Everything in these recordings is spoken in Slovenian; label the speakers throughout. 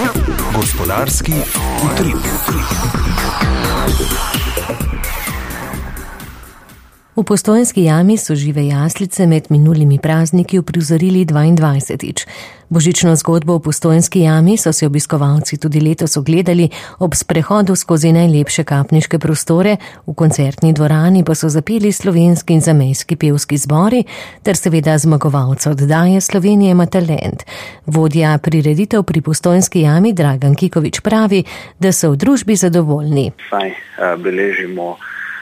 Speaker 1: Gospodarski utrip.
Speaker 2: V Postojnski jami so žive jaslice med minulimi prazniki uprizorili 22. Božično zgodbo v Postojnski jami so si obiskovalci tudi letos ogledali ob sprehodu skozi najlepše kapniške prostore, v koncertni dvorani pa so zapeli slovenski in zamejski pevski zbori ter seveda zmagovalca oddaje Slovenija ima talent. Vodja prireditev pri Postojnski jami Dragan Kikovič pravi, da so v družbi zadovoljni.
Speaker 3: Beležimo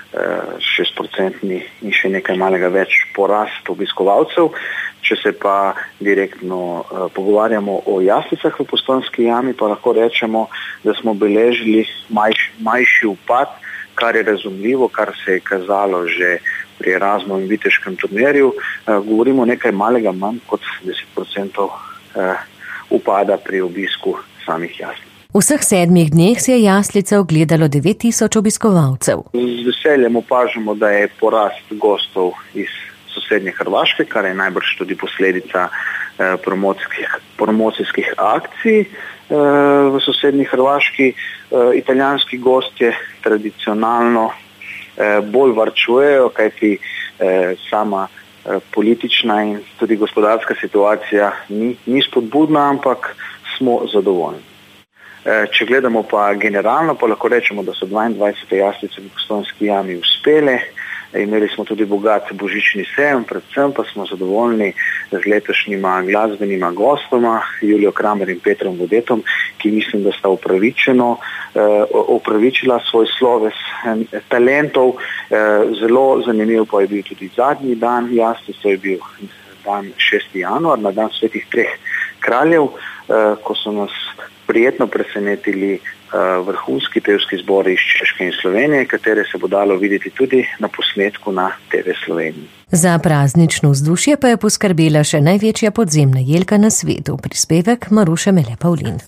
Speaker 3: 6% in še nekaj malega več porast obiskovalcev. Če se pa direktno pogovarjamo o jaslicah v Postojnski jami, pa lahko rečemo, da smo beležili manjši upad, kar je razumljivo, kar se je kazalo že pri Erasmu in viteškem turnirju. Govorimo nekaj malega manj kot 10% upada pri obisku samih jaslic.
Speaker 2: V vseh 7 dneh si je jaslice ogledalo 9000 obiskovalcev.
Speaker 3: Z veseljem opažamo, da je porast gostov iz sosednje Hrvaške, kar je najbrž tudi posledica promocijskih akcij v sosednji Hrvaški. Italijanski gostje tradicionalno bolj varčujejo, kajti sama politična in tudi gospodarska situacija ni spodbudna, ampak smo zadovoljni. Če gledamo pa generalno, pa lahko rečemo, da so 22 jaslice v Postojnski jami uspele. Imeli smo tudi bogat božični sejem, predvsem pa smo zadovoljni z letošnjima glasbenima gostoma, Julijo Kramer in Petrom Vodetom, ki mislim, da sta opravičila svoj sloves talentov. Zelo zanimiv pa je bil tudi zadnji dan jaslic, to je bil dan 6. januar, na dan svetih 3 kraljev, ko so nas prijetno presenetili vrhunski pevski zbori iz Češke in Slovenije, katere se bo dalo videti tudi na posnetku na TV Sloveniji.
Speaker 2: Za praznično vzdušje pa je poskrbela še največja podzemna jelka na svetu, prispevek Maruše Mele Pavlin.